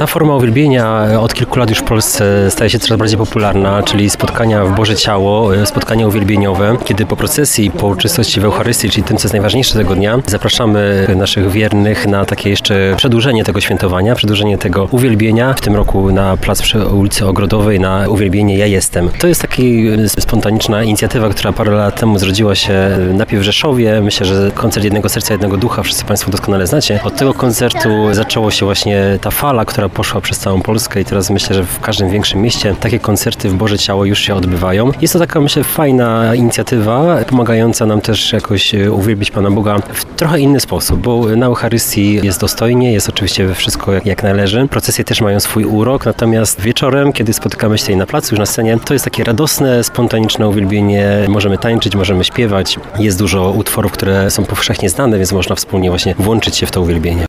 Ta forma uwielbienia od kilku lat już w Polsce staje się coraz bardziej popularna, czyli spotkania w Boże Ciało, spotkania uwielbieniowe, kiedy po procesji, po uczestności w Eucharystii, czyli tym, co jest najważniejsze tego dnia, zapraszamy naszych wiernych na takie jeszcze przedłużenie tego świętowania, przedłużenie tego uwielbienia. W tym roku na plac przy ulicy Ogrodowej na uwielbienie Ja Jestem. To jest taka spontaniczna inicjatywa, która parę lat temu zrodziła się najpierw w Rzeszowie. Myślę, że koncert Jednego Serca, Jednego Ducha wszyscy Państwo doskonale znacie. Od tego koncertu zaczęło się właśnie ta fala, która poszła przez całą Polskę i teraz myślę, że w każdym większym mieście takie koncerty w Boże Ciało już się odbywają. Jest to taka, myślę, fajna inicjatywa, pomagająca nam też jakoś uwielbić Pana Boga w trochę inny sposób, bo na Eucharystii jest dostojnie, jest oczywiście wszystko jak należy. Procesje też mają swój urok, natomiast wieczorem, kiedy spotykamy się tutaj na placu, już na scenie, to jest takie radosne, spontaniczne uwielbienie. Możemy tańczyć, możemy śpiewać. Jest dużo utworów, które są powszechnie znane, więc można wspólnie właśnie włączyć się w to uwielbienie.